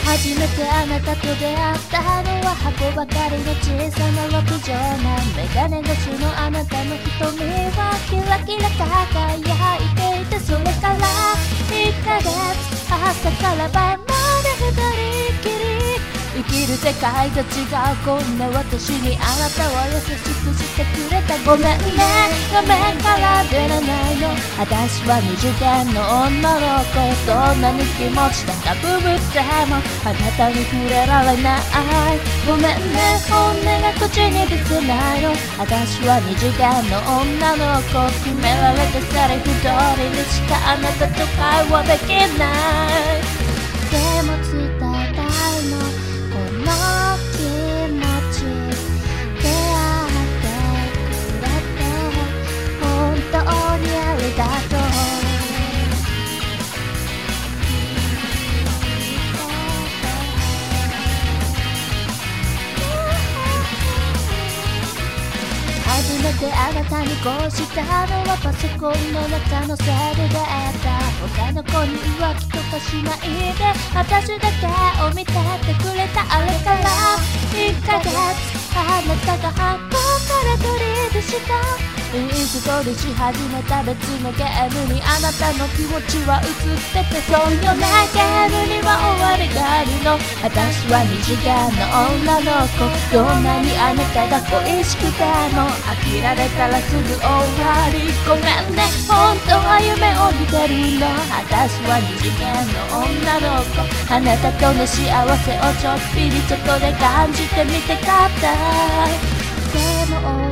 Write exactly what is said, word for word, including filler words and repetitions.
初めてあなたと出会ったのは箱ばかりの小さな六畳なメガネ越しのあなたの瞳はキラキラ輝いていて、それからいっかげつ朝から晩まで二人きり生きる世界と違うこんな私にあなたは優しくしてくれた。ごめんね、画面から出らないの。私は二次元の女の子、どんなに気持ち高ぶってもあなたに触れられない。ごめんね、本音が口に出せないの。私は二次元の女の子、決められたセリフ通りにしかあなたと会話できない。でも伝えたいの、この気持ち。出会ってくれて本当にありがとう。初めてあなたにこうしたのはパソコンの中のセールであった。他の子に浮気とかしないで私だけを見ててくれた。あれからいっかげつあなたが箱から取り出したインストールし始めた別のゲームにあなたの気持ちは映ってて、そうよね、ゲームには終わりがあるの。私は二次元の女の子、どんなにあなたが恋しくても飽きられたらすぐ終わり。ごめんね、本当は夢を見てるの。私は二次元の女の子、あなたとの幸せをちょっぴりそこで感じてみてかった。でも